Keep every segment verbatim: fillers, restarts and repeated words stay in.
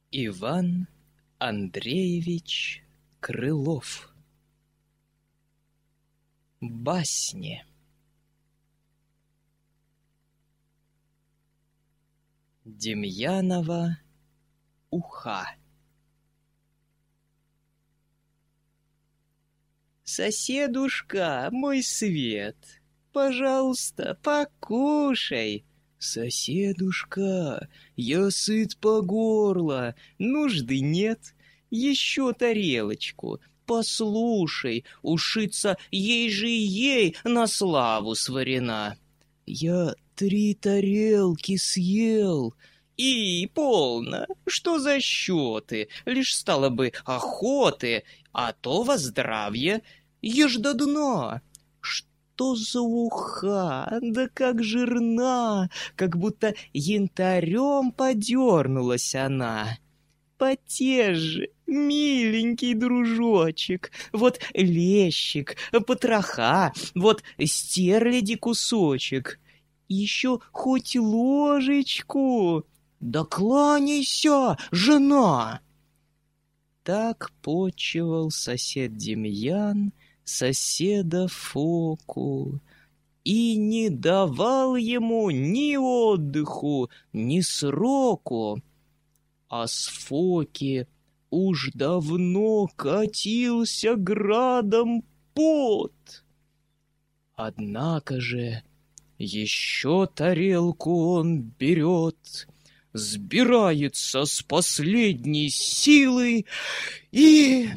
Иван Андреевич Крылов. Басни. Демьянова уха. Соседушка, мой свет, пожалуйста, покушай. Соседушка, я сыт по горло, нужды нет, еще тарелочку. Послушай, ушица ей же ей на славу сварена. Я три тарелки съел. И полно, что за счеты, лишь стало бы охоты, а то во здравие ешь до дна. Что за уха, да как жирна, как будто янтарем подернулась она. Потешь же, миленький дружочек, вот лещик, потроха, вот стерляди кусочек. Еще хоть ложечку, да кланяйся, жена. Так почивал сосед Демьян соседа Фоку и не давал ему ни отдыху, ни сроку. А с Фоки уж давно катился градом пот. Однако же еще тарелку он берет, сбирается с последней силой и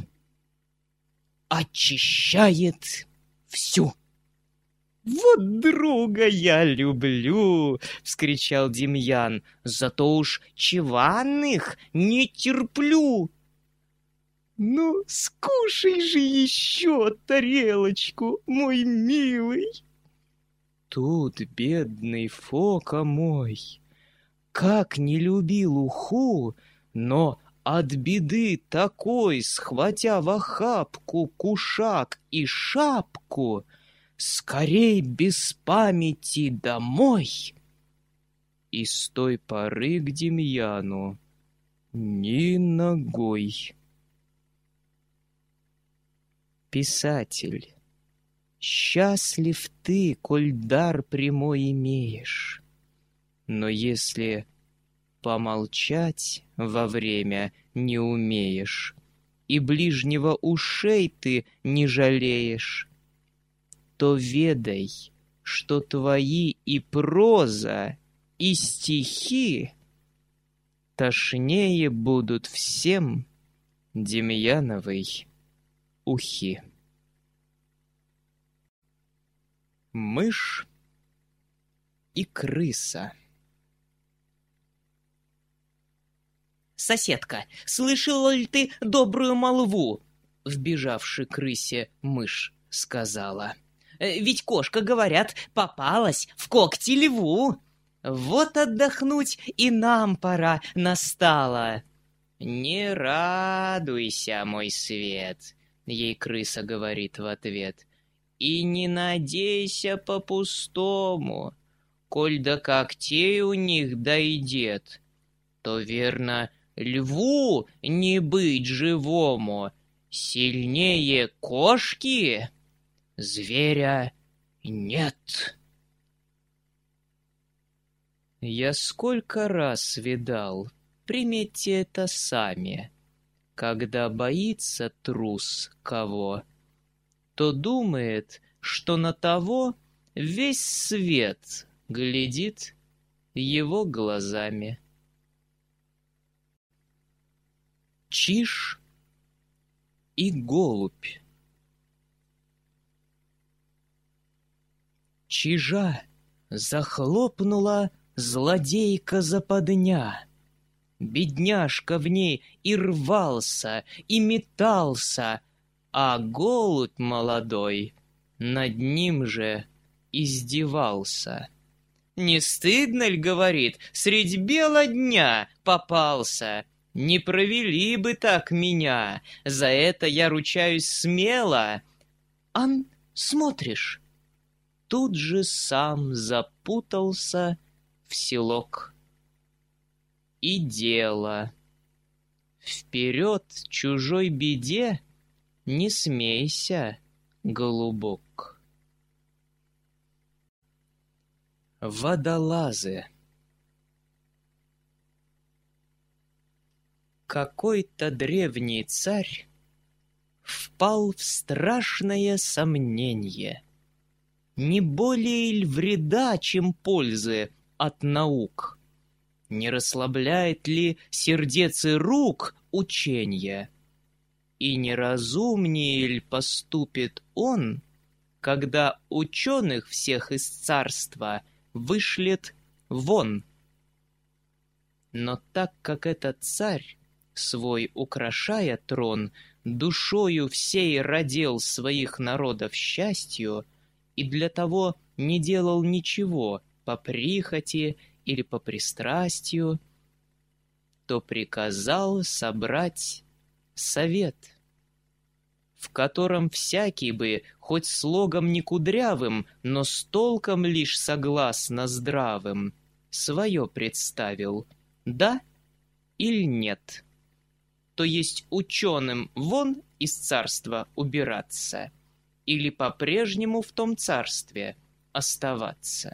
очищает всю. «Вот друга я люблю!» — вскричал Демьян. «Зато уж чванных не терплю!» «Ну, скушай же еще тарелочку, мой милый!» Тут бедный Фока мой, как не любил уху, но от беды такой, схватя в охапку кушак и шапку, скорей без памяти домой. И с той поры к Демьяну ни ногой. Писатель, счастлив ты, коль дар прямой имеешь. Но если помолчать во время не умеешь, и ближнего ушей ты не жалеешь, то ведай, что твои и проза, и стихи тошнее будут всем Демьяновой ухи. Мышь и крыса. «Соседка, слышала ли ты добрую молву?» — вбежавши крысе мышь сказала. «Ведь кошка, говорят, попалась в когти льву. Вот отдохнуть и нам пора настала». «Не радуйся, мой свет», — ей крыса говорит в ответ, «и не надейся по-пустому. Коль до когтей у них дойдет, то, верно, льву не быть живому. Сильнее кошки зверя нет». Я сколько раз видал, приметьте это сами, когда боится трус кого, то думает, что на того весь свет глядит его глазами. Чиж и голубь. Чижа захлопнула злодейка западня. Бедняжка в ней и рвался, и метался, а голубь молодой над ним же издевался. «Не стыдно ль, — говорит, — средь бела дня попался? Не провели бы так меня, за это я ручаюсь смело». Ан, смотришь, тут же сам запутался в селок. И дело. Вперед чужой беде не смейся, голубок. Водолазы. Какой-то древний царь впал в страшное сомнение. Не более ль вреда, чем пользы от наук? Не расслабляет ли сердец и рук ученье? И неразумнее ль поступит он, когда ученых всех из царства вышлет вон? Но так как этот царь, свой украшая трон, душою всей родил своих народов счастью, и для того не делал ничего по прихоти или по пристрастию, то приказал собрать совет, в котором всякий бы, хоть слогом не кудрявым, но с толком лишь согласно здравым, свое представил, да или нет. То есть ученым вон из царства убираться или по-прежнему в том царстве оставаться.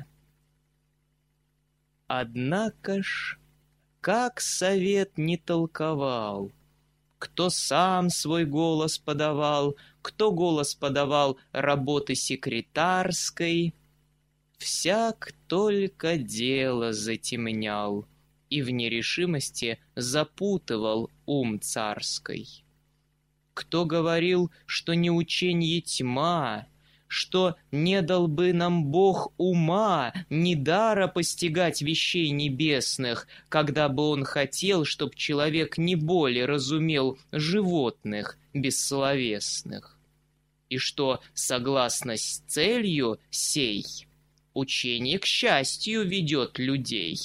Однако ж, как совет не толковал, кто сам свой голос подавал, кто голос подавал работы секретарской, всяк только дело затемнял и в нерешимости запутывал ум царской. Кто говорил, что не ученье тьма, что не дал бы нам Бог ума, ни дара постигать вещей небесных, когда бы он хотел, чтоб человек не более разумел животных бессловесных, и что, согласно с целью сей, учение к счастью ведет людей.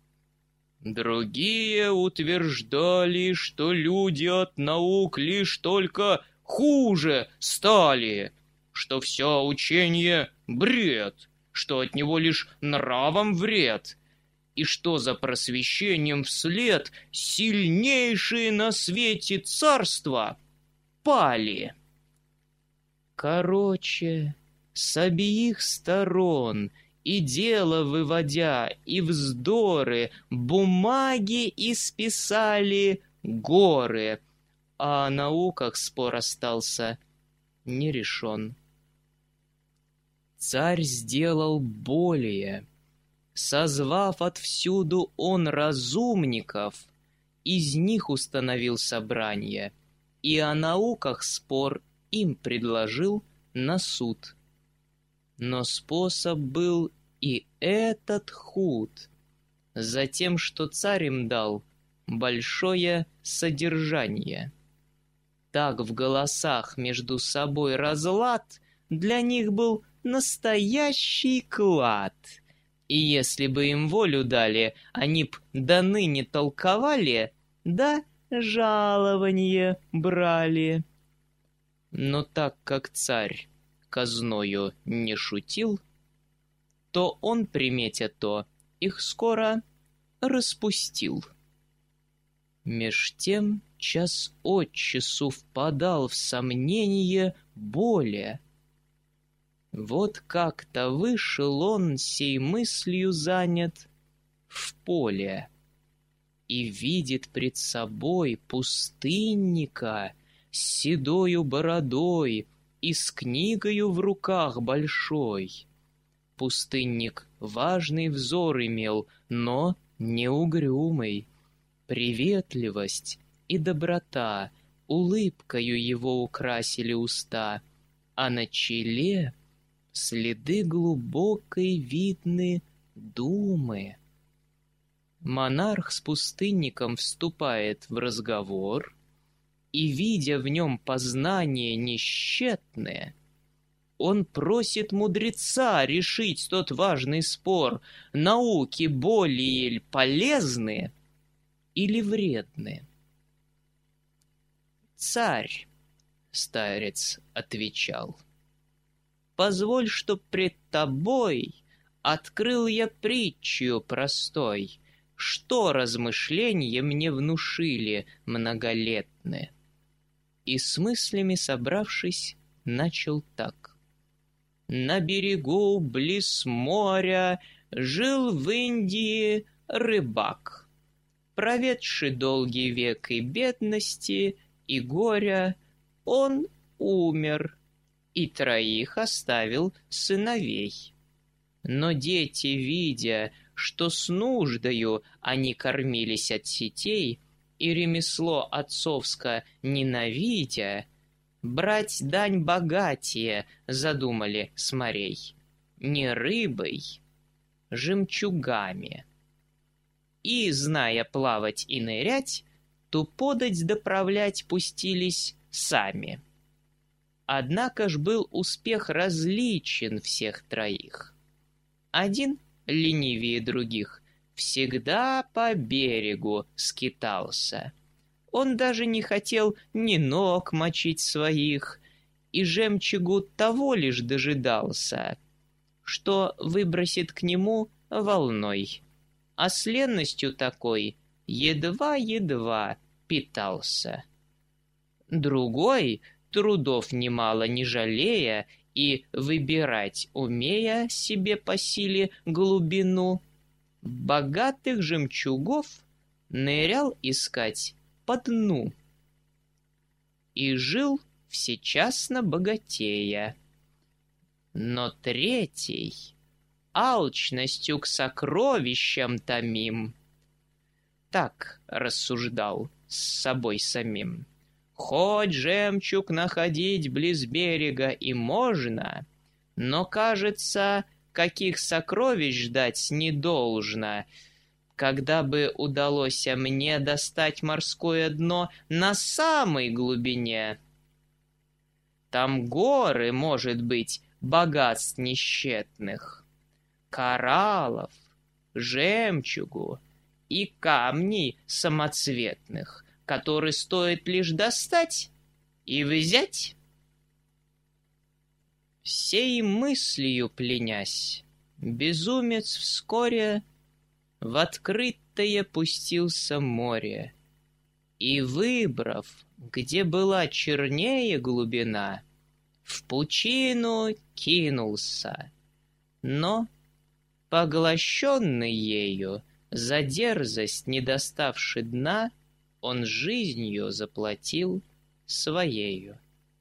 Другие утверждали, что люди от наук лишь только хуже стали, что все учение — бред, что от него лишь нравом вред, и что за просвещением вслед сильнейшие на свете царства пали. Короче, с обеих сторон — и дело выводя, и вздоры, бумаги исписали горы, а о науках спор остался нерешен. Царь сделал более. Созвав отвсюду он разумников, из них установил собрание, и о науках спор им предложил на суд. Но способ был и этот худ, за тем, что царь им дал большое содержание. Так в голосах между собой разлад для них был настоящий клад. И если бы им волю дали, они б до ныне толковали, да жалованье брали. Но так как царь казною не шутил, то он, приметя то, их скоро распустил. Меж тем час от часу впадал в сомнение более. Вот как-то вышел он сей мыслью занят в поле и видит пред собой пустынника с седою бородой и с книгою в руках большой. Пустынник важный взор имел, но не угрюмый. Приветливость и доброта улыбкою его украсили уста, а на челе следы глубокой видны думы. Монарх с пустынником вступает в разговор, и, видя в нем познание несчетное, он просит мудреца решить тот важный спор, науки более полезны или вредны. «Царь», — старец отвечал, — «позволь, чтоб пред тобой открыл я притчу простой, что размышления мне внушили многолетные. И с мыслями собравшись, начал так. На берегу близ моря жил в Индии рыбак, проведший долгий век и бедности, и горя, он умер, и троих оставил сыновей. Но дети, видя, что с нуждою они кормились от сетей, и ремесло отцовско ненавидя, брать дань богатие задумали с морей, не рыбой, жемчугами. И, зная плавать и нырять, то подать доправлять пустились сами. Однако ж был успех различен всех троих. Один, ленивее других, всегда по берегу скитался. Он даже не хотел ни ног мочить своих, и жемчугу того лишь дожидался, что выбросит к нему волной, а с ленностью такой едва-едва питался. Другой, трудов немало не жалея и выбирать умея себе по силе глубину, богатых жемчугов нырял искать по дну. И жил всечасно богатея. Но третий, алчностью к сокровищам томим, так рассуждал с собой самим. Хоть жемчуг находить близ берега и можно, но, кажется, каких сокровищ ждать не должно. Когда бы удалось мне достать морское дно на самой глубине, там горы, может быть, богатств несчетных, кораллов, жемчугу и камней самоцветных, которые стоит лишь достать и взять. Сей мыслью пленясь, безумец вскоре в открытое пустился море, и, выбрав, где была чернее глубина, в пучину кинулся, но, поглощенный ею, за дерзость не доставши дна, он жизнью заплатил своею.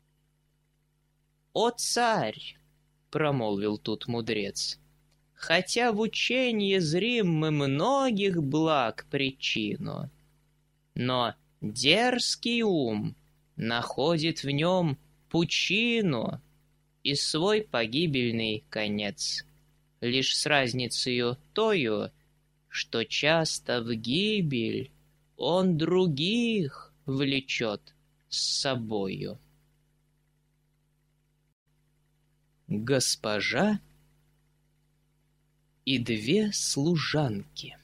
«О, царь!» — промолвил тут мудрец, «хотя в ученье зрим мы многих благ причину, но дерзкий ум находит в нем пучину и свой погибельный конец, лишь с разницею тою, что часто в гибель он других влечет с собою». Госпожа и две служанки.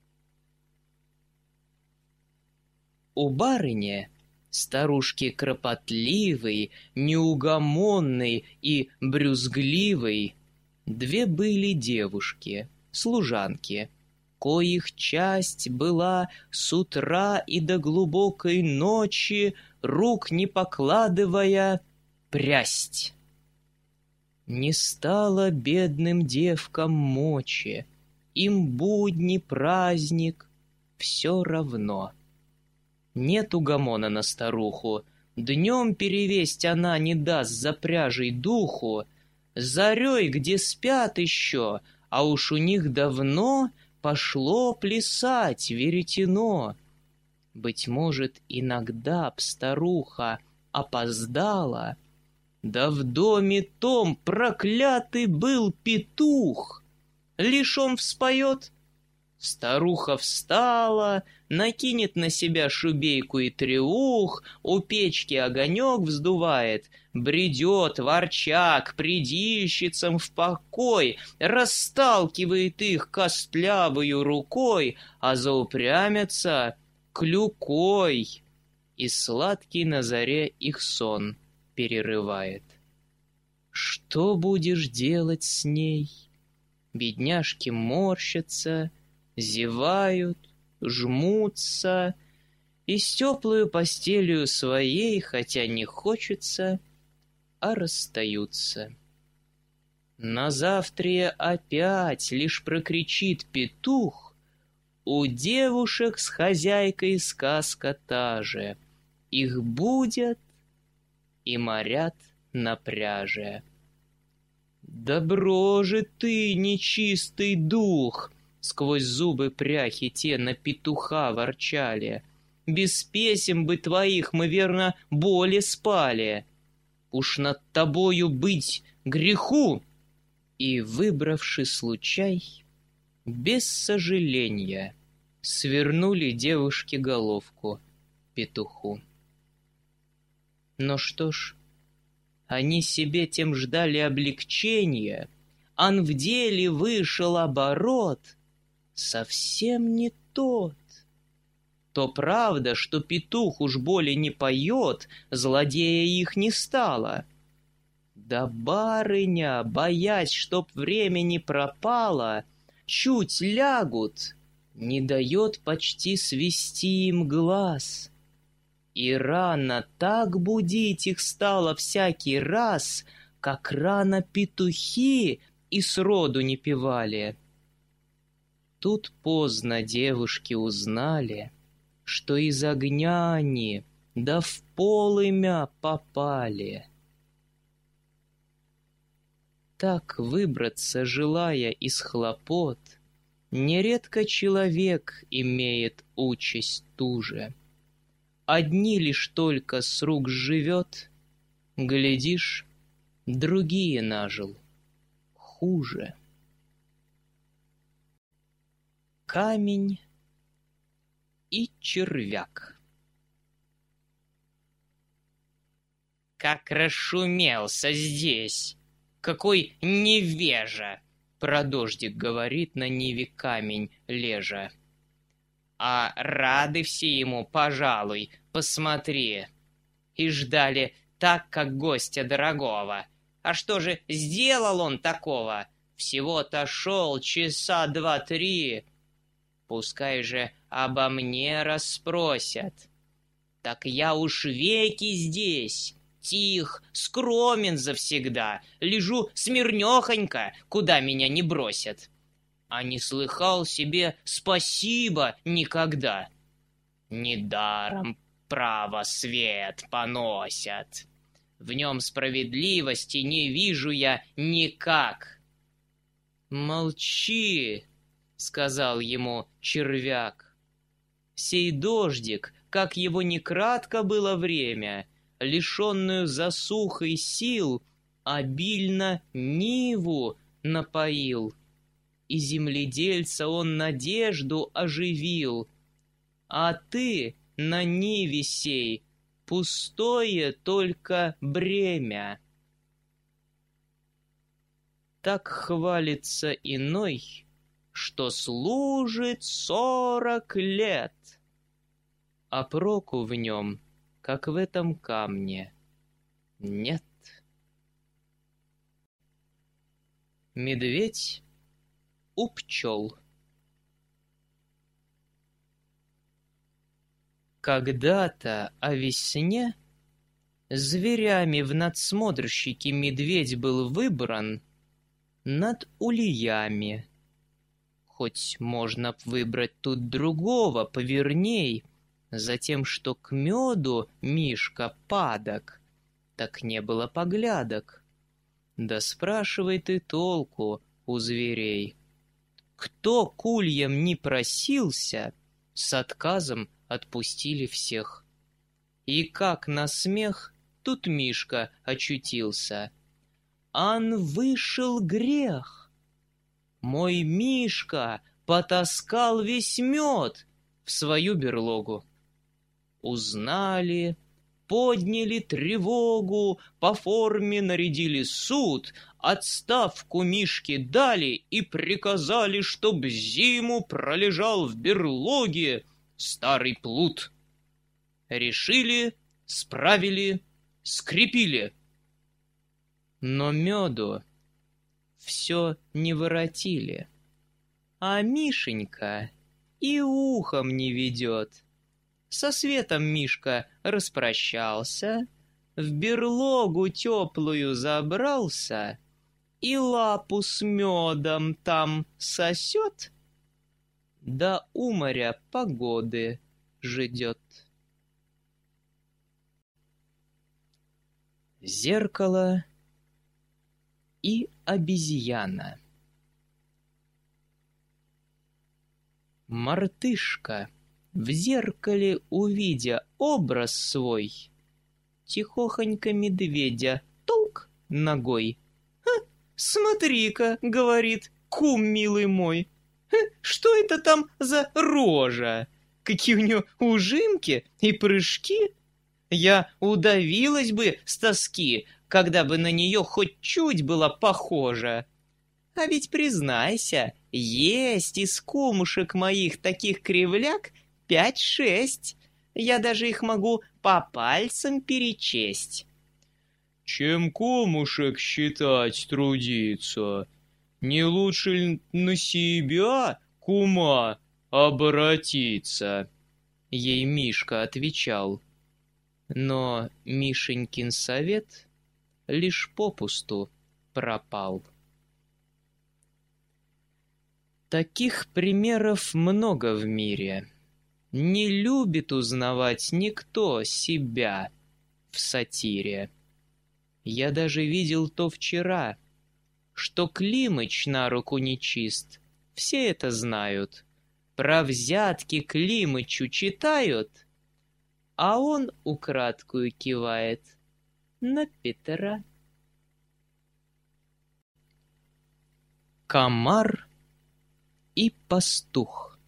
У барыни, старушки кропотливой, неугомонной и брюзгливой, две были девушки, служанки, коих часть была с утра и до глубокой ночи, рук не покладывая, прясть. Не стало бедным девкам мочи, им будни, праздник, все равно. Нет угомона на старуху, днем перевесть она не даст за пряжей духу, зарей, где спят еще, а уж у них давно пошло плясать веретено. Быть может, иногда б старуха опоздала, да в доме том проклятый был петух. Лишь он вспоет, старуха встала, накинет на себя шубейку и треух, у печки огонек вздувает, бредет, ворча, к придищицам в покой, расталкивает их костлявою рукой, а заупрямятся клюкой, и сладкий на заре их сон перерывает. Что будешь делать с ней? Бедняжки морщатся, зевают, жмутся, и с теплую постелью своей, хотя не хочется, а расстаются. На завтра опять лишь прокричит петух: у девушек с хозяйкой сказка та же, их будят и морят на пряже. Добро же ты, нечистый дух! Сквозь зубы пряхи те на петуха ворчали. Без песен бы твоих мы, верно, более спали. Уж над тобою быть греху! И, выбравши случай, без сожаления свернули девушке головку петуху. Но что ж, они себе тем ждали облегчения, ан в деле вышел оборот совсем не тот. То правда, что петух уж более не поет, злодея их не стало. Да барыня, боясь, чтоб время не пропало, чуть лягут, не дает почти свести им глаз. И рано так будить их стало всякий раз, как рано петухи и сроду не певали. Тут поздно девушки узнали, что из огня они да в полымя попали. Так выбраться, желая из хлопот, нередко человек имеет участь ту же. Одни лишь только с рук живет, глядишь, другие нажил хуже. Камень и червяк. Как расшумелся здесь! Какой невежа! Про дождик говорит на ниве камень лежа. А рады все ему, пожалуй, посмотри. И ждали так, как гостя дорогого. А что же сделал он такого? Всего-то шел часа два-три. Пускай же обо мне расспросят. Так я уж веки здесь, тих, скромен завсегда, лежу смирнёхонько, куда меня не бросят. А не слыхал себе спасибо никогда. Недаром право свет поносят. В нем справедливости не вижу я никак. «Молчи», — сказал ему червяк. Сей дождик, как его не кратко было время, лишенную засухой сил, обильно ниву напоил. И земледельца он надежду оживил. А ты на ниве сей пустое только бремя. Так хвалится иной, что служит сорок лет, а проку в нем, как в этом камне, нет. Медведь у пчел. Когда-то о весне зверями в надсмотрщике медведь был выбран над ульями. Хоть можно б выбрать тут другого поверней, за тем, что к меду Мишка падок, так не было поглядок. Да спрашивай ты толку у зверей. Кто к ульям не просился, с отказом отпустили всех. И как на смех тут Мишка очутился. Ан вышел грех. Мой Мишка потаскал весь мед в свою берлогу. Узнали, подняли тревогу, по форме нарядили суд, отставку Мишке дали и приказали, чтоб зиму пролежал в берлоге старый плут. Решили, справили, скрепили. Но меду все не воротили. А Мишенька и ухом не ведет. Со светом Мишка распрощался, в берлогу теплую забрался и лапу с медом там сосет, да у моря погоды ждет. Зеркало и обезьяна. Мартышка, в зеркале увидя образ свой, тихохонько медведя толк ногой. «Ха, смотри-ка, — говорит, — кум милый мой, ха, что это там за рожа? Какие у нее ужимки и прыжки! Я удавилась бы с тоски, когда бы на нее хоть чуть было похоже. А ведь, признайся, есть из кумушек моих таких кривляк пять-шесть. Я даже их могу по пальцам перечесть». Чем кумушек считать трудиться? Не лучше ли на себя, кума, обратиться? Ей Мишка отвечал. Но Мишенькин совет лишь попусту пропал. Таких примеров много в мире. Не любит узнавать никто себя в сатире. Я даже видел то вчера, что Климыч на руку нечист. Все это знают. Про взятки Климычу читают, а он украдкую кивает на Петра. Комар и пастух.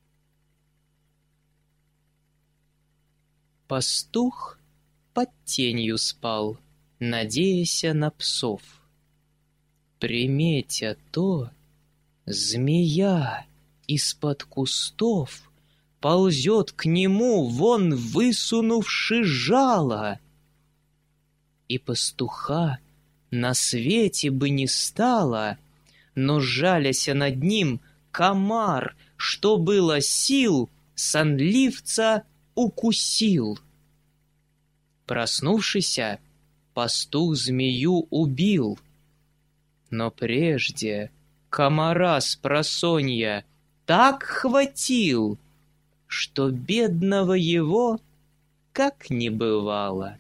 Пастух под тенью спал, надеяся на псов. Приметя то, змея из-под кустов ползет к нему, вон высунувши жало. И пастуха на свете бы не стало, но, жаляся над ним, комар, что было сил, сонливца укусил. Проснувшийся, пастух змею убил. Но прежде комара спросонья так хватил, что бедного его как не бывало.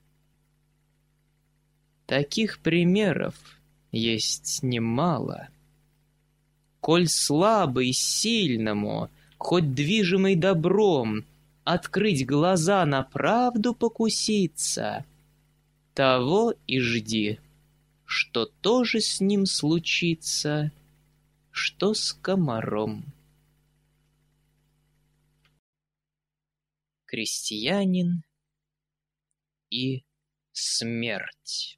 Таких примеров есть немало. Коль слабый сильному, хоть движимый добром, открыть глаза на правду покуситься, того и жди, что тоже с ним случится, что с комаром. Крестьянин и смерть.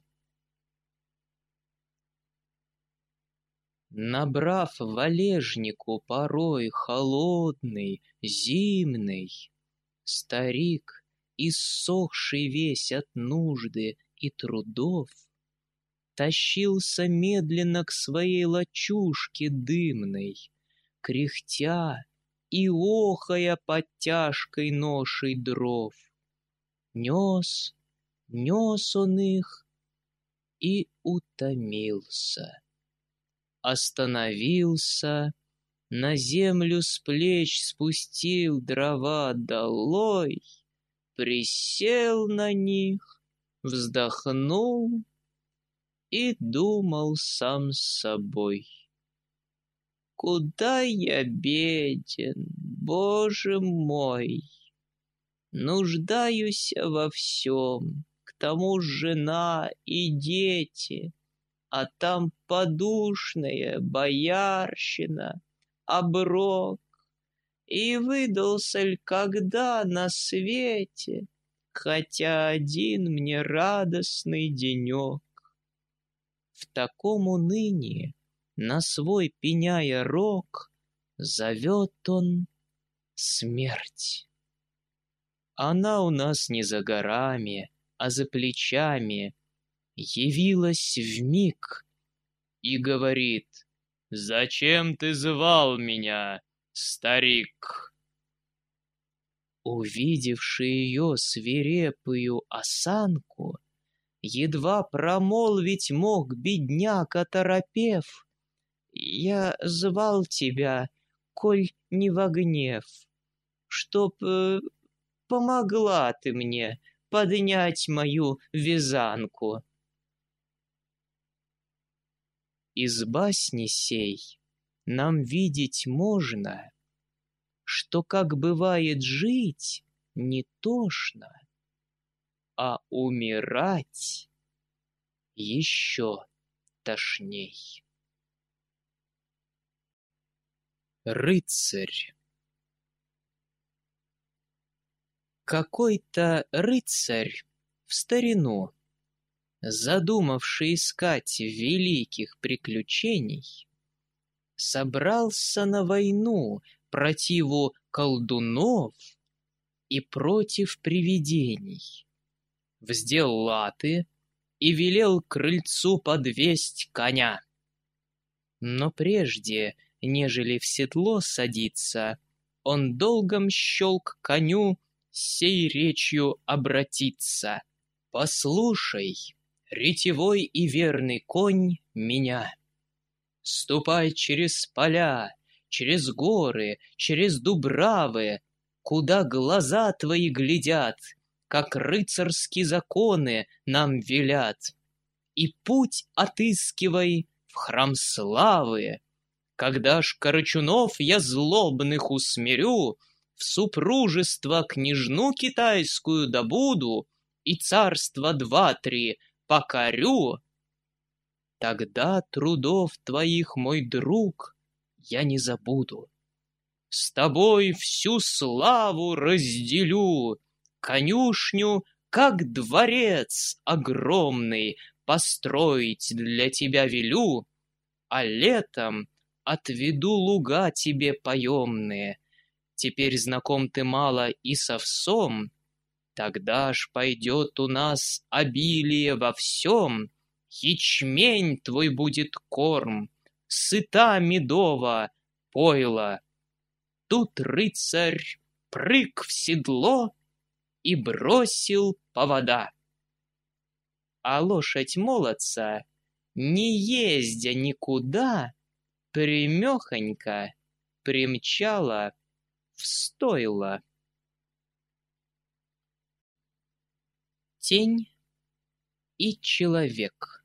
Набрав валежнику порой холодный, зимный, старик, иссохший весь от нужды и трудов, тащился медленно к своей лачужке дымной, кряхтя и охая под тяжкой ношей дров. Нес, нес он их и утомился. Остановился, на землю с плеч спустил дрова долой, присел на них, вздохнул и думал сам с собой. Куда я беден, Боже мой! Нуждаюсь во всем, к тому жена и дети, а там подушная боярщина, оброк. И выдался ль когда на свете, хотя один мне радостный денек. В таком унынии, на свой пеняя рог, зовет он смерть. Она у нас не за горами, а за плечами, явилась вмиг и говорит: «Зачем ты звал меня? старик. Увидевший ее свирепую осанку, едва промолвить мог бедняк, оторопев: «Я звал тебя, коль не во гнев, чтоб э, помогла ты мне поднять мою вязанку». Из басни сей нам видеть можно, что, как бывает, жить не тошно, а умирать еще тошней. Рыцарь. Какой-то рыцарь в старину, задумавший искать великих приключений, собрался на войну противу колдунов и против привидений. Вздел латы и велел к крыльцу подвесть коня. Но прежде, нежели в седло садиться, он долгом счел к коню сей речью обратиться: «Послушай, ретевой и верный конь, меня. Ступай через поля, через горы, через дубравы, куда глаза твои глядят, как рыцарские законы нам велят. И путь отыскивай в храм славы. Когда ж корчунов я злобных усмирю, в супружество княжну китайскую добуду и царство два-три покорю, тогда трудов твоих, мой друг, я не забуду. С тобой всю славу разделю, конюшню, как дворец огромный, построить для тебя велю, а летом отведу луга тебе поемные. Теперь знаком ты мало и с овсом, тогда ж пойдет у нас обилие во всем. Ячмень твой будет корм, сыта медова пойло». Тут рыцарь прыг в седло и бросил повода. А лошадь молодца, не ездя никуда, примехонько примчала в стойло. Тень и человек.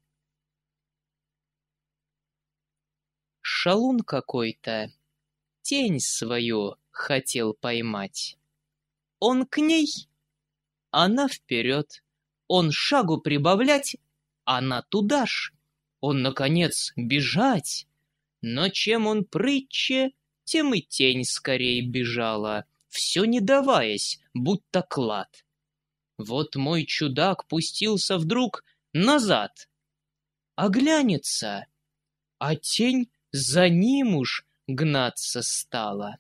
Шалун какой-то тень свою хотел поймать. Он к ней, она вперед. Он шагу прибавлять, она туда ж. Он, наконец, бежать. Но чем он прытче, тем и тень скорей бежала, все не даваясь, будто клад. Вот мой чудак пустился вдруг назад. Оглянется, а тень за ним уж гнаться стала.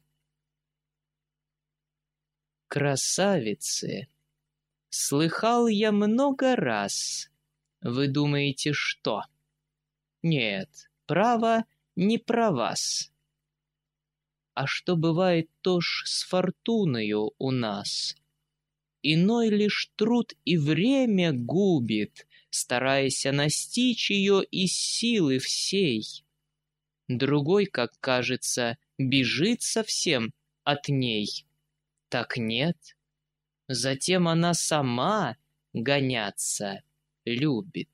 Красавицы, слыхал я много раз. Вы думаете, что? Нет, право, не про вас. А что бывает тоже с фортуною у нас? Иной лишь труд и время губит, стараясь настичь ее из силы всей. Другой, как кажется, бежит совсем от ней. Так нет. Затем она сама гоняться любит.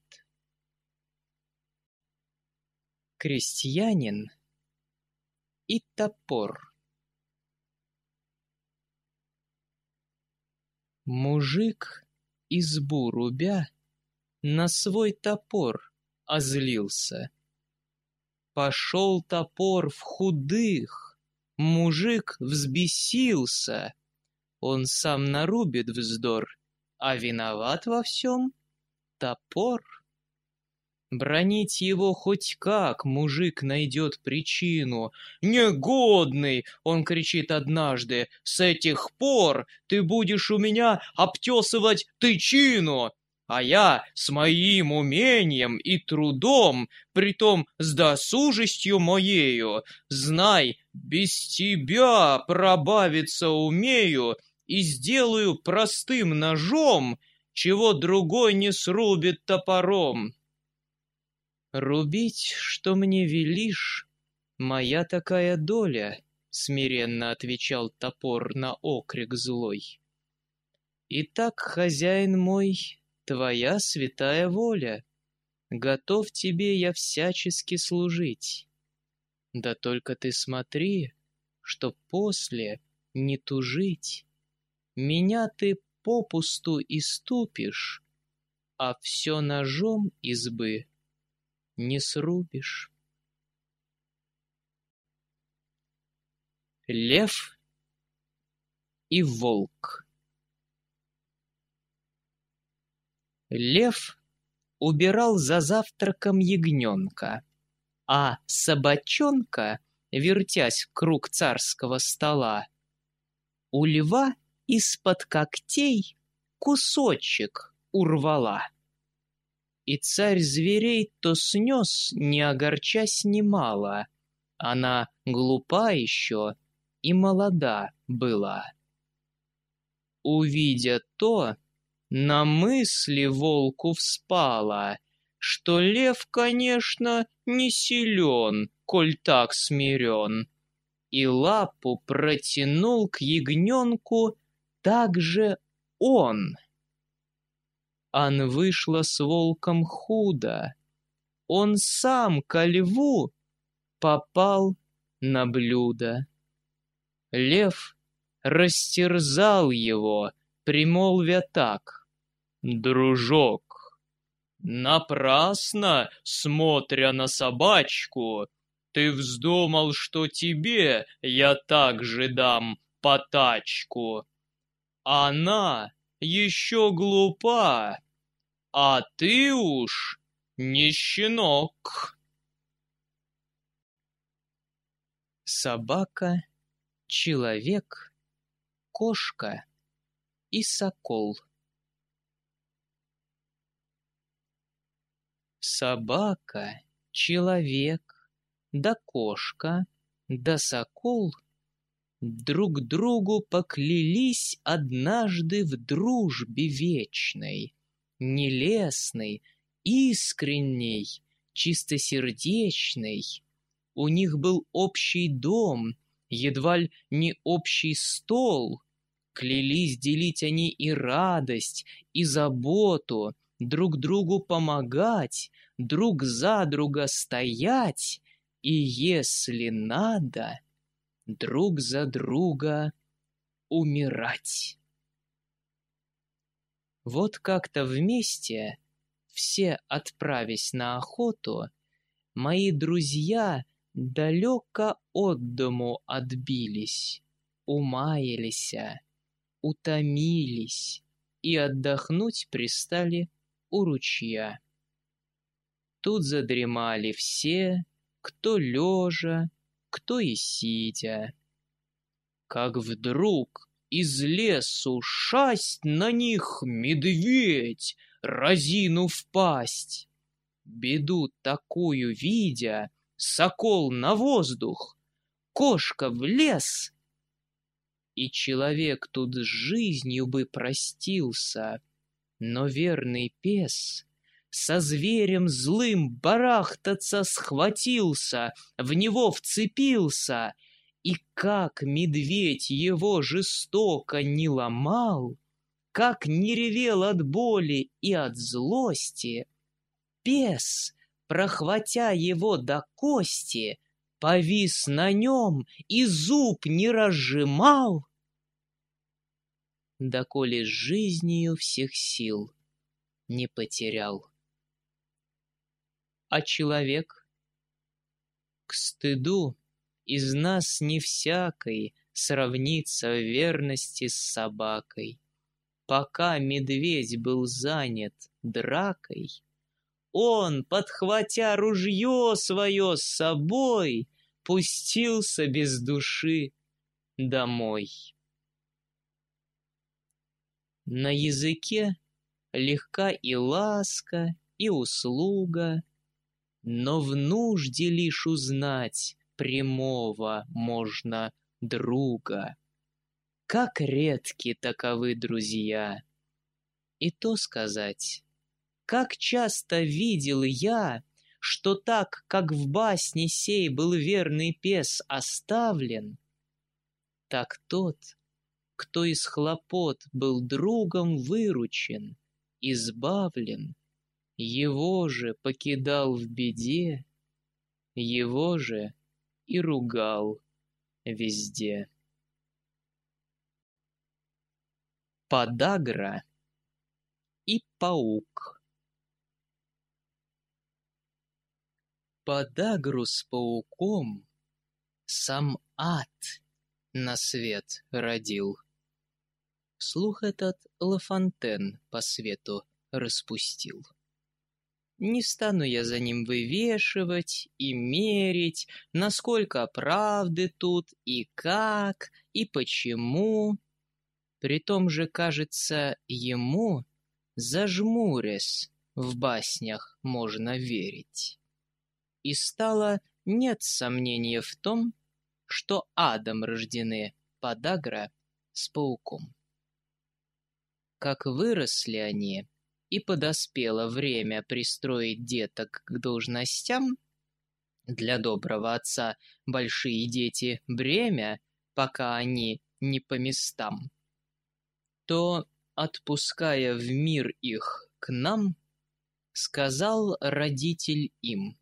Крестьянин и топор. Мужик, избу рубя, на свой топор озлился. Пошел топор в худых, мужик взбесился. Он сам нарубит вздор, а виноват во всем топор. Бранить его хоть как мужик найдет причину. «Негодный!» — он кричит однажды. «С этих пор ты будешь у меня обтесывать тычину!» А я с моим умением и трудом, притом с досужестью моею, знай, без тебя пробавиться умею и сделаю простым ножом, чего другой не срубит топором. «Рубить, что мне велишь, моя такая доля», — смиренно отвечал топор на окрик злой. «Итак, хозяин мой, твоя святая воля, готов тебе я всячески служить. Да только ты смотри, чтоб после не тужить. Меня ты попусту иступишь, а все ножом избы не срубишь». Лев и волк. Лев убирал за завтраком ягненка, а собачонка, вертясь круг царского стола, у льва из-под когтей кусочек урвала. И царь зверей то снес, не огорчась немало, она глупа еще и молода была. Увидя то, на мысли волку вспало, что лев, конечно, не силен, коль так смирен, и лапу протянул к ягненку также он. Ан вышло с волком худо, он сам ко льву попал на блюдо. Лев растерзал его, примолвя так: «Дружок, напрасно, смотря на собачку, ты вздумал, что тебе я также дам потачку. Она еще глупа, а ты уж не щенок». Собака, человек, кошка и сокол. Собака, человек, да кошка, да сокол друг другу поклялись однажды в дружбе вечной, нелестной, искренней, чистосердечной. У них был общий дом, едва ли не общий стол. Клялись делить они и радость, и заботу, друг другу помогать, друг за друга стоять, и, если надо, друг за друга умирать. Вот как-то вместе, все отправясь на охоту, мои друзья далеко от дому отбились, умаялися, утомились и отдохнуть пристали у ручья. Тут задремали все, кто лежа, кто и сидя. Как вдруг из лесу шасть на них медведь, разинув пасть. Беду такую видя, сокол на воздух, кошка в лес. И человек тут с жизнью бы простился, но верный пес со зверем злым барахтаться схватился, в него вцепился, и как медведь его жестоко не ломал, как не ревел от боли и от злости, пес, прохватя его до кости, повис на нем и зуб не разжимал, доколе жизнью всех сил не потерял. А человек? К стыду из нас не всякой сравнится в верности с собакой. Пока медведь был занят дракой, он, подхватя ружье свое с собой, пустился без души домой. На языке легка и ласка, и услуга, но в нужде лишь узнать прямого можно друга. Как редки таковы друзья! И то сказать, как часто видел я, что так, как в басне сей был верный пес оставлен, так тот, кто из хлопот был другом выручен, избавлен, его же покидал в беде, его же и ругал везде. Подагра и паук. Подагру с пауком сам ад на свет родил. Слух этот Лафонтен по свету распустил. Не стану я за ним вывешивать и мерить, насколько правды тут и как, и почему. Притом же, кажется, ему, зажмурясь, в баснях можно верить. И стало нет сомнения в том, что адом рождены подагра с пауком. Как выросли они, и подоспело время пристроить деток к должностям, для доброго отца большие дети бремя, пока они не по местам, то, отпуская в мир их к нам, сказал родитель им: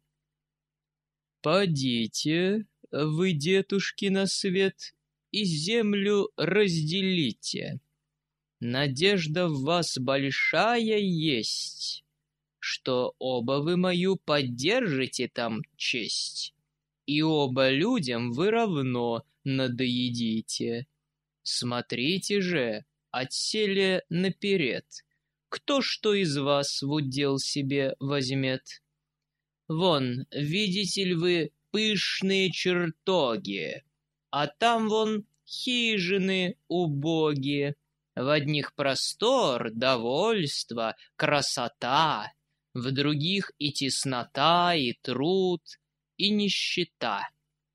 «Подите, вы, детушки, на свет, и землю разделите. Надежда в вас большая есть, что оба вы мою поддержите там честь, и оба людям вы равно надоедите. Смотрите же, отселе наперед, кто что из вас в удел себе возьмет. Вон, видите ли вы, пышные чертоги, а там вон хижины убогие. В одних простор, довольство, красота, в других и теснота, и труд, и нищета».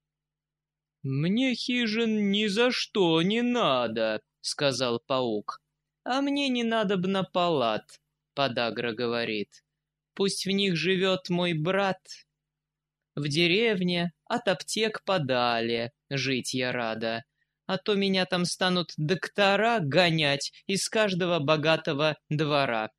«Мне хижин ни за что не надо», — сказал паук. «А мне не надобно палат», — подагра говорит. «Пусть в них живет мой брат. В деревне от аптек подали, жить я рада. А то меня там станут доктора гонять из каждого богатого двора».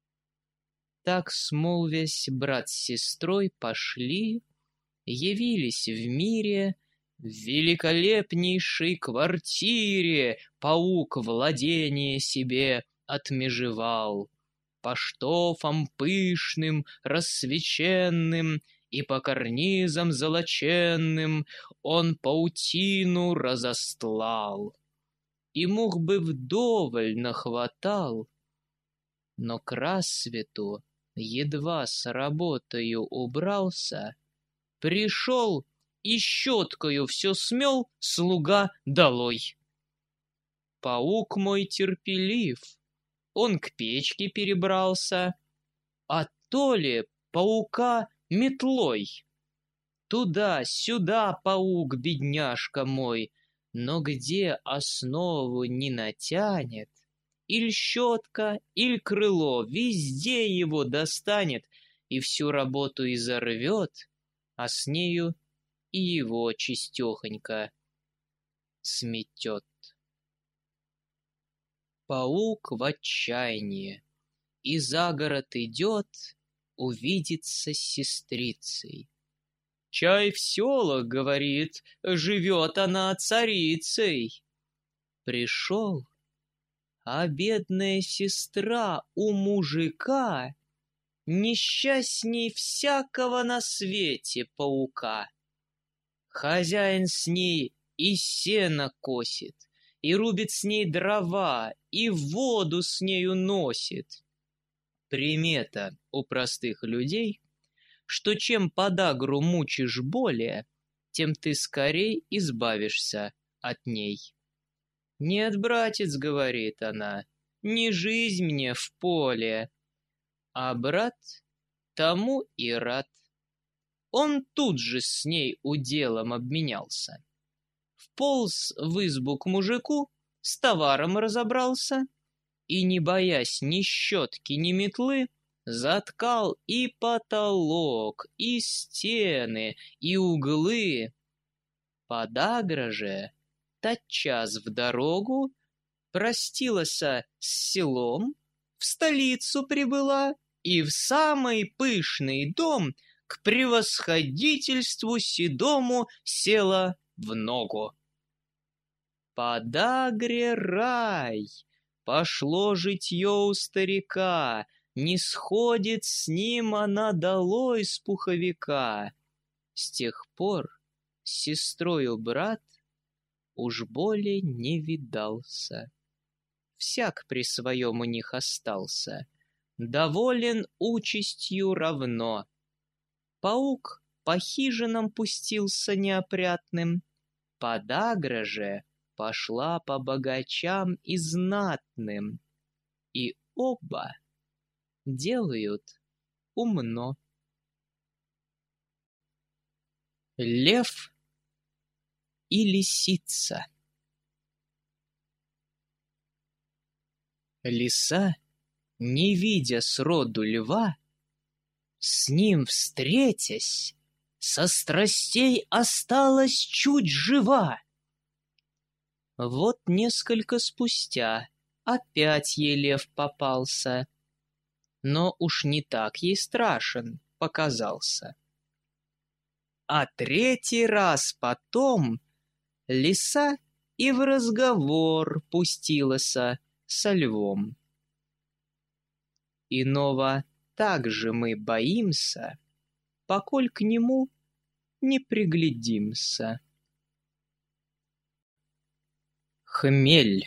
Так, смолвясь, брат с сестрой пошли, явились в мире, в великолепнейшей квартире паук владение себе отмежевал. По штофам пышным, рассвеченным и по карнизам золоченным он паутину разостлал. И мух бы вдоволь нахватал, но к рассвету едва с работою убрался, пришел и щеткою все смел слуга долой. Паук мой терпелив, он к печке перебрался, а то ли паука метлой. Туда-сюда паук, бедняжка мой, но где основу не натянет, или щетка, или крыло, везде его достанет и всю работу изорвет, а с нею и его чистехонько сметет. Паук в отчаянии и за город идет увидеться с сестрицей. «Чай в селах, — говорит, — живет она царицей». Пришел, а бедная сестра у мужика несчастней всякого на свете паука. Хозяин с ней и сено косит, и рубит с ней дрова, и воду с нею носит. Примета у простых людей, что чем подагру мучишь более, тем ты скорей избавишься от ней. «Нет, братец, — говорит она, не жизнь мне в поле. А брат тому и рад. Он тут же с ней уделом обменялся. Вполз в избу к мужику, с товаром разобрался и, не боясь ни щетки, ни метлы, заткал и потолок, и стены, и углы. Подагра же тотчас в дорогу простилася с селом, в столицу прибыла и в самый пышный дом к превосходительству седому села в ногу. Подагре рай, пошло житье у старика, не сходит с ним она долой с пуховика. С тех пор с сестрою брат уж более не видался. Всяк при своем у них остался, доволен участью равно. Паук по хижинам пустился неопрятным, подагра же пошла по богачам и знатным, и оба делают умно. Лев и лисица. Лиса, не видя сроду льва, с ним встретясь, со страстей осталась чуть жива. Вот несколько спустя опять ей лев попался, но уж не так ей страшен показался. А третий раз потом лиса и в разговор пустилася со львом. Иного также мы боимся, поколь к нему не приглядимся. Хмель.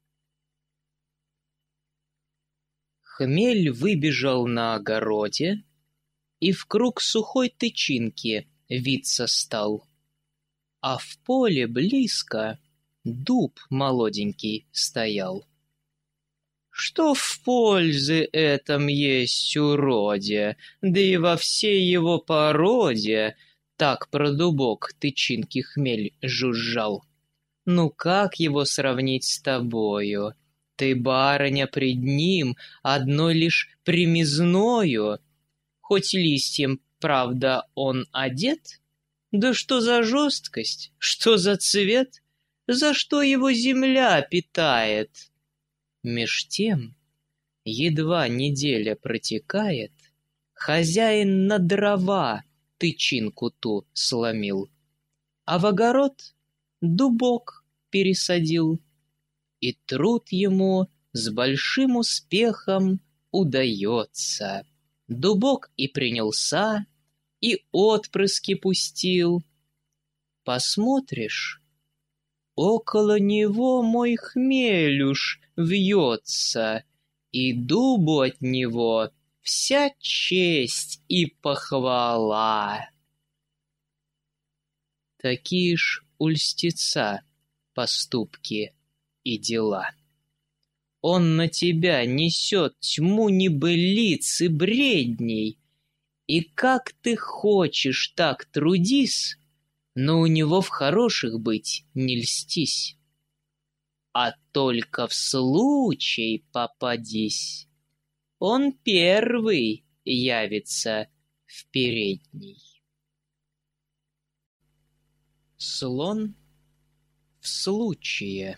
Хмель выбежал на огороде и в круг сухой тычинки виться стал. А в поле близко дуб молоденький стоял. Что в пользы этом есть уроде, да и во всей его породе, так про дубок тычинки хмель жужжал. Ну как его сравнить с тобою? Ты, барыня, пред ним одной лишь примизною. Хоть листьем, правда, он одет? Да что за жесткость, что за цвет, за что его земля питает? Меж тем, едва неделя протекает, хозяин на дрова тычинку ту сломил, а в огород дубок пересадил, и труд ему с большим успехом удается. Дубок и принялся, и отпрыски пустил. Посмотришь, около него мой хмелюш вьется, и дубу от него вся честь и похвала. Такие ж у льстеца поступки и дела. Он на тебя несет тьму небылиц и бредней, и как ты хочешь, так трудись, но у него в хороших быть не льстись. А только в случай попадись, он первый явится в передней. Слон в случае.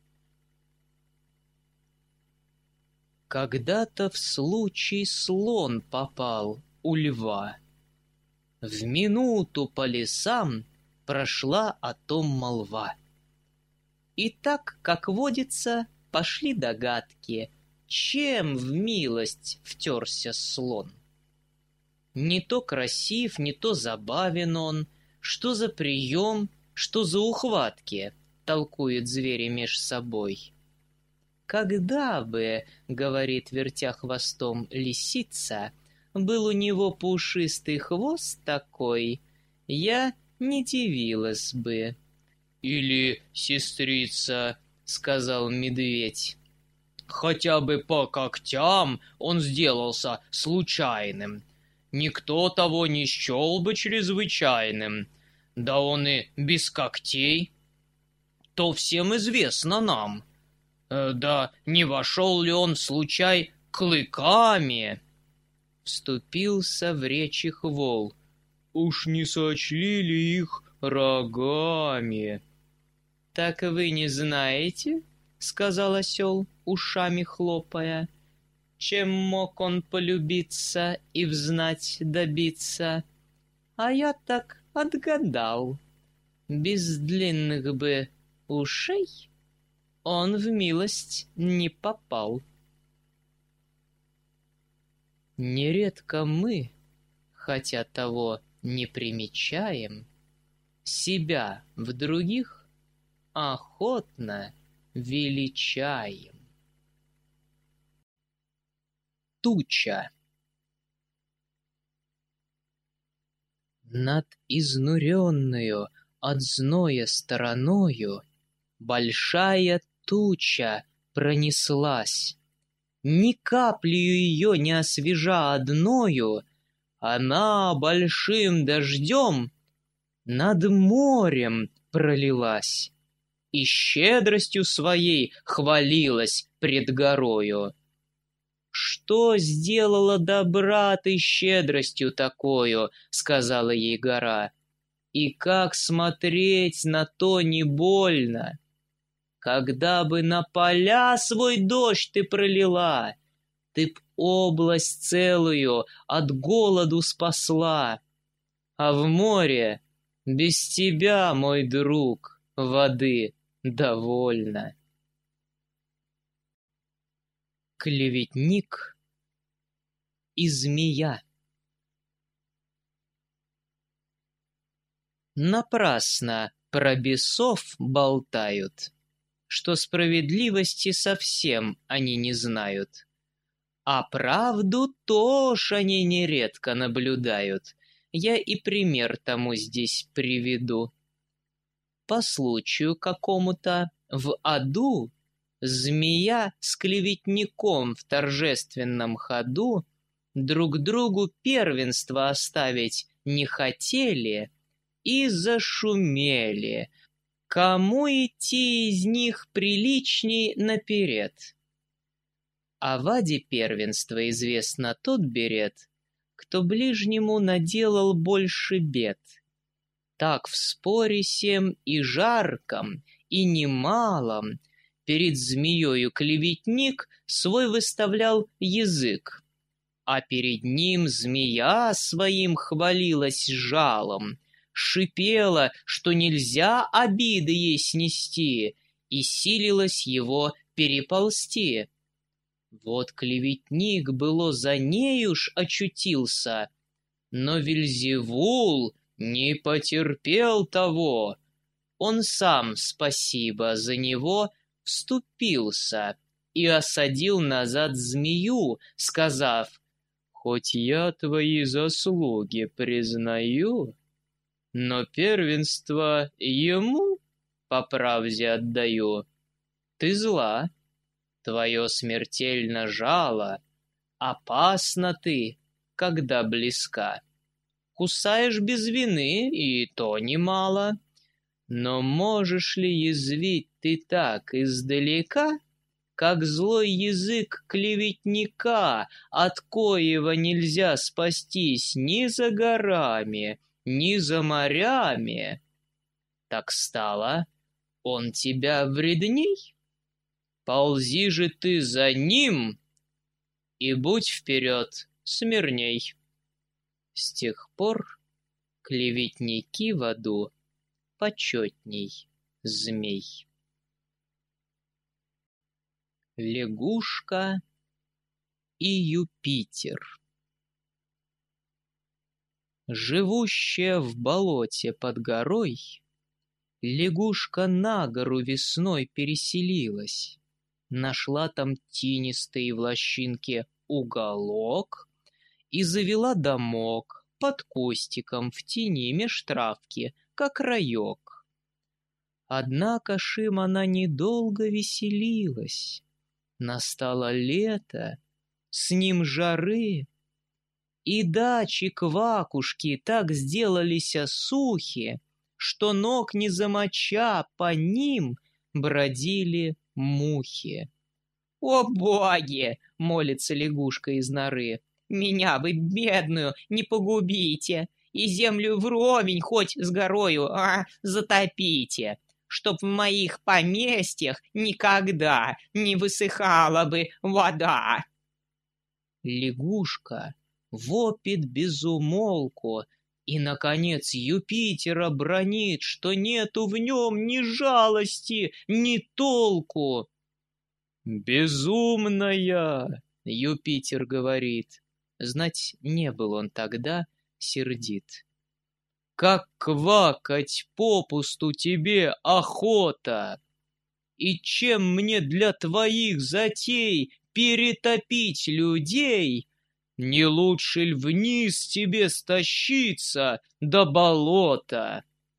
Когда-то в случай слон попал у льва. В минуту по лесам прошла о том молва. И так, как водится, пошли догадки, чем в милость втерся слон. Не то красив, не то забавен он, что за прием, что за ухватки, толкуют звери меж собой. Когда бы, говорит, вертя хвостом лисица, был у него пушистый хвост такой, я не дивилась бы. Или сестрица, сказал медведь. Хотя бы по когтям он сделался случайным. Никто того не счел бы чрезвычайным. Да он и без когтей. То всем известно нам. Э, да не вошел ли он случай клыками? Вступился в речь Хвол. Уж не сочли ли их рогами? Так вы не знаете, сказал осел, ушами хлопая, чем мог он полюбиться и взнать добиться? А я так отгадал. Без длинных бы ушей он в милость не попал. Нередко мы, хотя того не примечаем, себя в других охотно величаем. Туча. Над изнуренную от зноя стороною большая туча пронеслась. Ни каплею ее не освежа одною, она большим дождем над морем пролилась и щедростью своей хвалилась пред горою. «Что сделала добра ты щедростью такою?» — сказала ей гора. «И как смотреть на то не больно? Когда бы на поля свой дождь ты пролила, ты б область целую от голоду спасла. А в море без тебя, мой друг, воды довольно». Клеветник и змея. Напрасно про бесов болтают, что справедливости совсем они не знают. А правду тоже они нередко наблюдают. Я и пример тому здесь приведу. По случаю какому-то в аду змея с клеветником в торжественном ходу друг другу первенство оставить не хотели и зашумели. Кому идти из них приличней наперед? А ваде первенства известно тот берет, кто ближнему наделал больше бед. Так в споре сем и жарком, и немалом перед змеёю клеветник свой выставлял язык, а перед ним змея своим хвалилась жалом, шипела, что нельзя обиды ей снести, и силилась его переползти. Вот клеветник было за ней уж очутился, но Вельзевул не потерпел того. Он сам, спасибо за него, вступился и осадил назад змею, сказав: «Хоть я твои заслуги признаю, но первенство ему по правде отдаю. Ты зла, твое смертельно жало, опасна ты, когда близка. Кусаешь без вины, и то немало. Но можешь ли язвить ты так издалека, как злой язык клеветника, от коего нельзя спастись ни за горами, ни за морями? Так стало, он тебя вредней? Ползи же ты за ним и будь вперед смирней». С тех пор клеветники в аду почетней змей. Лягушка и Юпитер. Живущая в болоте под горой, лягушка на гору весной переселилась, нашла там тинистый в лощинке уголок и завела домок под кустиком в тени меж травки, как раек. Однако шим она недолго веселилась. Настало лето, с ним жары, и дачи-квакушки так сделались сухи, что ног не замоча по ним бродили мухи. «О боги!» — молится лягушка из норы. «Меня вы, бедную, не погубите, и землю вровень хоть с горою а, затопите, чтоб в моих поместьях никогда не высыхала бы вода!» Лягушка вопит безумолку и, наконец, Юпитера бранит, что нету в нем ни жалости, ни толку. «Безумная!» — Юпитер говорит. Знать, не был он тогда сердит. «Как квакать попусту тебе охота! И чем мне для твоих затей перетопить людей, не лучше ль вниз тебе стащиться до болота?»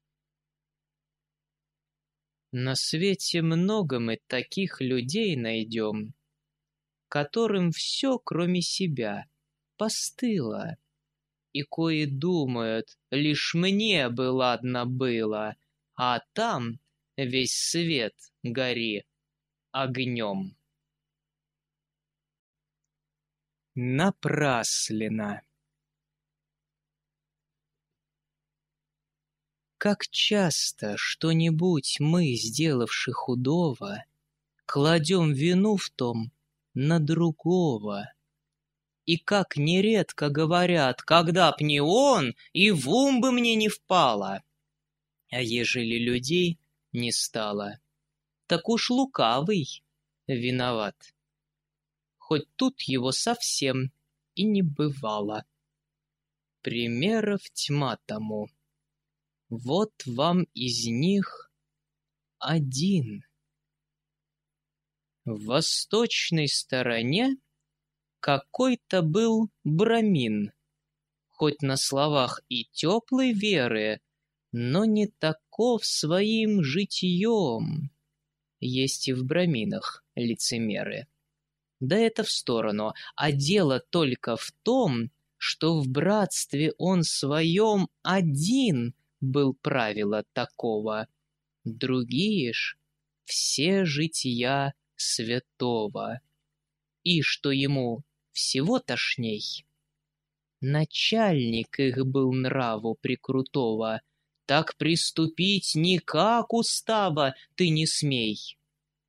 На свете много мы таких людей найдем, которым все, кроме себя, постыло, и кои думают, лишь мне бы ладно было, а там весь свет гори огнем. Напраслина. Как часто что-нибудь мы, сделавши худого, кладем вину в том на другого. И как нередко говорят, когда б не он, и в ум бы мне не впало. А ежели людей не стало, так уж лукавый виноват. Хоть тут его совсем и не бывало. Примеров тьма тому. Вот вам из них один. В восточной стороне какой-то был брамин, хоть на словах и теплой веры, но не таков своим житьем. Есть и в браминах лицемеры. Да это в сторону, а дело только в том, что в братстве он своем один был правило такого. Другие ж все жития святого. И что ему всего тошней, начальник их был нраву прикрутого, так приступить никак устава ты не смей.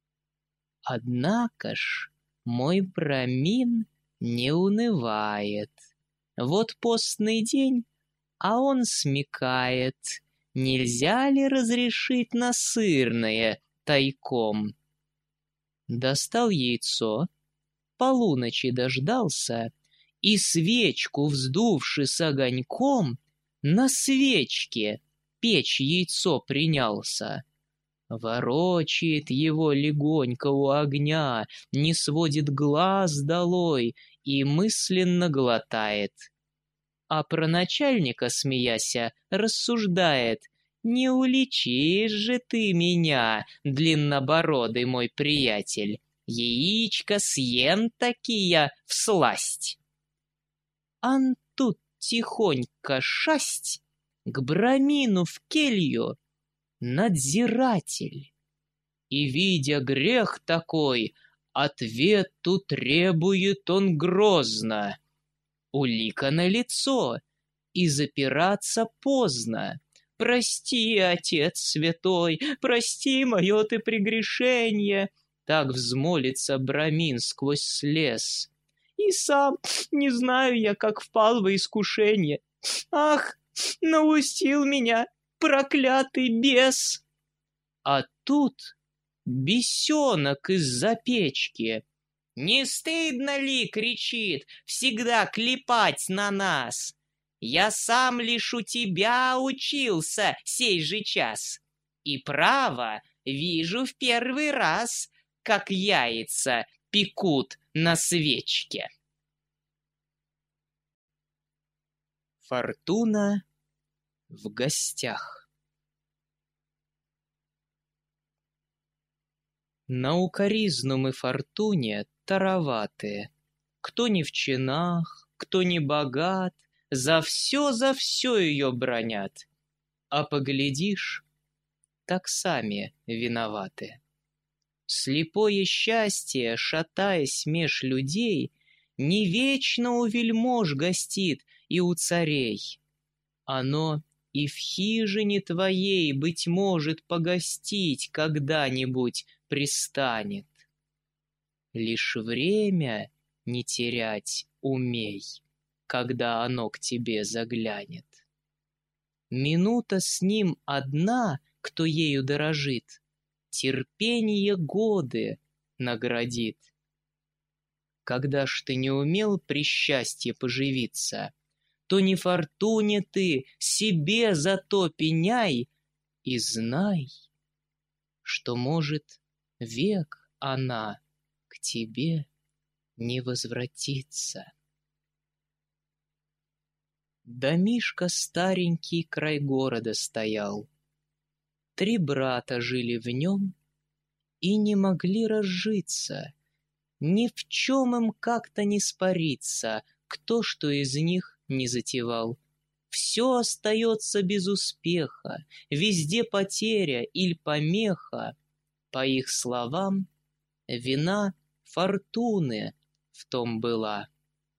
Однако ж мой брамин не унывает. Вот постный день, а он смекает, нельзя ли разрешить на сырное тайком. Достал яйцо, полуночи дождался, и свечку, вздувши с огоньком, на свечке печь яйцо принялся. Ворочает его легонько у огня, не сводит глаз долой и мысленно глотает. А про начальника, смеяся, рассуждает: «Не уличишь же ты меня, длиннобородый мой приятель, яичко съем такие всласть». Ан тут тихонько шасть к брамину в келью надзиратель. И, видя грех такой, ответу требует он грозно. Улика налицо, и запираться поздно. «Прости, Отец Святой, прости мое ты прегрешение!» Так взмолится брамин сквозь слез. «И сам не знаю я, как впал во искушение. Ах, наустил меня проклятый бес!» А тут бесенок из-за печки. «Не стыдно ли, — кричит, — всегда клепать на нас? Я сам лишь у тебя учился сей же час. И право, вижу в первый раз, как яйца пекут на свечке». Фортуна в гостях. На укоризну мы фортуне тароваты. Кто не в чинах, кто не богат, за все, за все ее бронят. А поглядишь, так сами виноваты. Слепое счастье, шатаясь меж людей, не вечно у вельмож гостит и у царей. Оно и в хижине твоей, быть может, погостить когда-нибудь пристанет. Лишь время не терять умей, когда оно к тебе заглянет. Минута с ним одна, кто ею дорожит, терпенье годы наградит. Когда ж ты не умел при счастье поживиться, то не фортуне ты, себе зато пеняй и знай, что, может, век она к тебе не возвратится. Домишко старенький край города стоял. Три брата жили в нем и не могли разжиться. Ни в чем им как-то не спариться, кто что из них не затевал. Все остается без успеха, везде потеря или помеха. По их словам, вина фортуны в том была.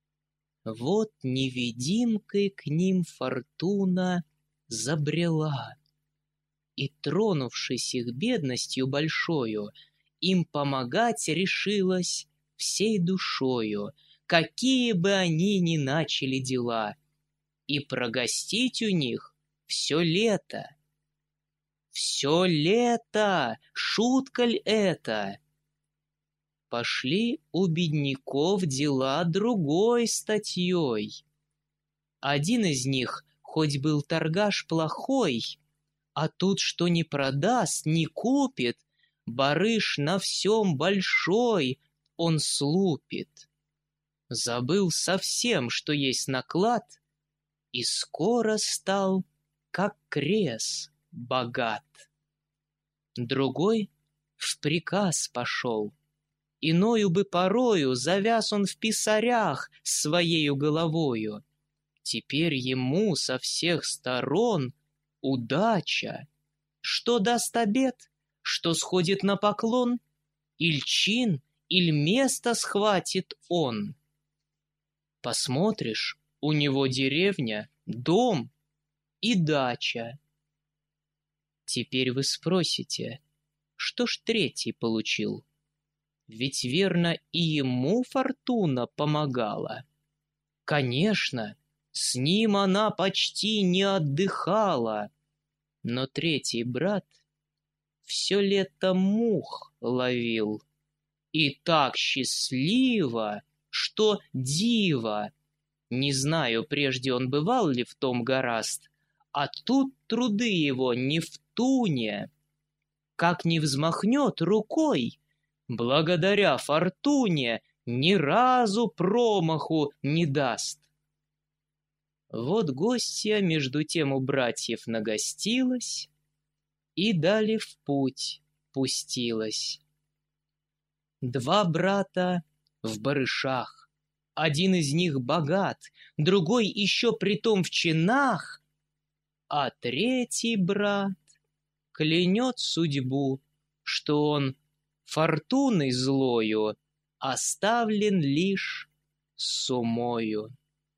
Вот невидимкой к ним фортуна забрела, и, тронувшись их бедностью большою, им помогать решилась всей душою, какие бы они ни начали дела, и прогостить у них все лето. Все лето! Шутка ль это? Пошли у бедняков дела другой статьей. Один из них, хоть был торгаш плохой, а тут что не продаст, не купит, барыш на всем большой он слупит. Забыл совсем, что есть наклад, и скоро стал, как крес, богат. Другой в приказ пошел. Иною бы порою завяз он в писарях своею головою. Теперь ему со всех сторон удача. Что даст обед, что сходит на поклон, иль чин, иль место схватит он. Посмотришь, у него деревня, дом и дача. Теперь вы спросите, что ж третий получил? Ведь верно и ему фортуна помогала. Конечно, с ним она почти не отдыхала, но третий брат все лето мух ловил. И так счастливо, что диво. Не знаю, прежде он бывал ли в том гораст, а тут труды его не в туне. Как не взмахнет рукой, благодаря фортуне ни разу промаху не даст. Вот гостья между тем у братьев нагостилась и далее в путь пустилась. Два брата в барышах, один из них богат, другой еще притом в чинах, а третий брат клянет судьбу, что он фортуной злою оставлен лишь с умою.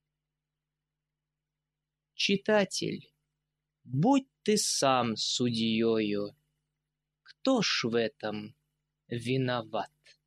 Читатель, будь ты сам судьёю, кто ж в этом виноват?